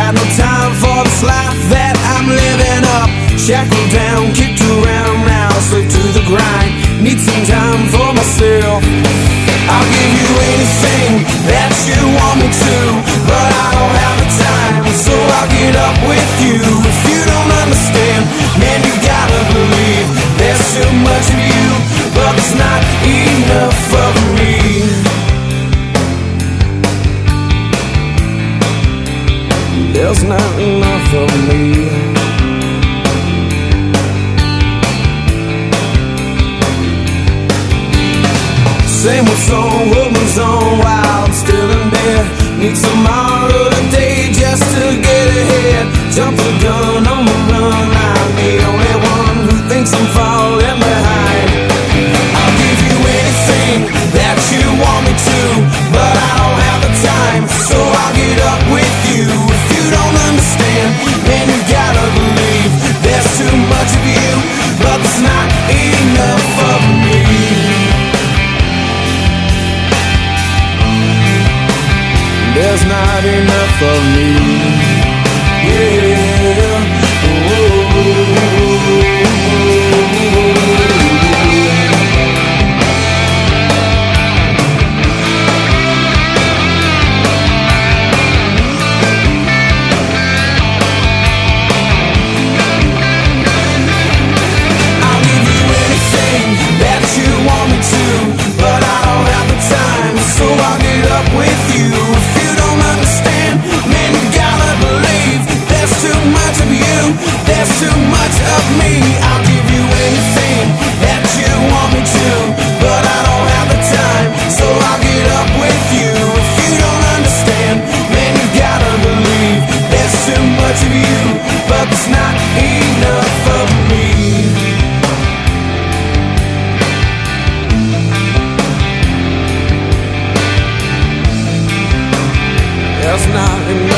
got no time for this life that I'm living up. Shackled down, kicked around now, slave to the grind. Need some time for myself. I'll give you anything that you want me to, but I don't have the time, so I'll get up with you. If you don't understand, man, you gotta believe there's too much of you, but there's not enough of me. There's not enough of me. Same old song, woman's on wild, still in bed. Need tomorrow today just to get ahead. Jump the gun on the run, I'm the only one who thinks I'm falling behind. I'll give you anything that you want me to, but I don't have the time, so I'll get up with you. If you don't understand, then you gotta believe there's too much of you, but there's not enough of me. There's not enough of me. Yeah. I'll give you anything that you want me to, but I don't have the time, so I'll get up with you. There's too much of me. I'll give you anything that you want me to, but I don't have the time, so I'll get up with you. If you don't understand, man, you gotta believe there's too much of you, but there's not enough of me. There's not enough.